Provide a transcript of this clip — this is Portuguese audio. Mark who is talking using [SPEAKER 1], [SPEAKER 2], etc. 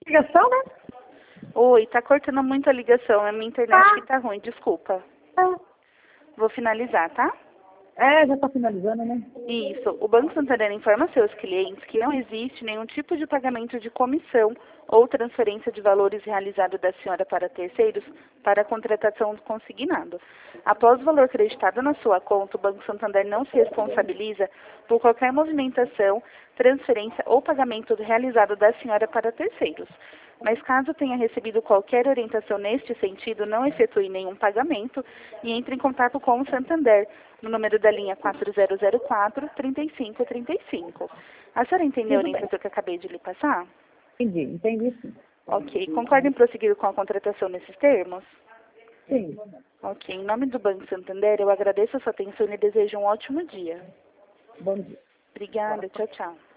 [SPEAKER 1] Ligação, né?
[SPEAKER 2] Oi, tá cortando muito a ligação. É minha internet que tá ruim, desculpa.
[SPEAKER 1] Ah,
[SPEAKER 2] Vou finalizar, tá?
[SPEAKER 1] já tá finalizando, né?
[SPEAKER 2] Isso. O Banco Santander informa seus clientes que não existe nenhum tipo de pagamento de comissão ou transferência de valores realizado da senhora para terceiros para a contratação do consignado. Após o valor creditado na sua conta, o Banco Santander não se responsabiliza por qualquer movimentação, transferência ou pagamento realizado da senhora para terceiros. Mas caso tenha recebido qualquer orientação neste sentido, não efetue nenhum pagamento e entre em contato com o Santander, no número da linha 4004-3535. A senhora entendeu a
[SPEAKER 1] Tudo bem.
[SPEAKER 2] orientação que eu acabei de lhe passar?
[SPEAKER 1] Entendi sim.
[SPEAKER 2] Ok. Concorda em prosseguir com a contratação nesses termos?
[SPEAKER 1] Sim.
[SPEAKER 2] Ok. Em nome do Banco Santander, eu agradeço a sua atenção e desejo um ótimo dia.
[SPEAKER 1] Bom dia.
[SPEAKER 2] Obrigada. Tchau, tchau.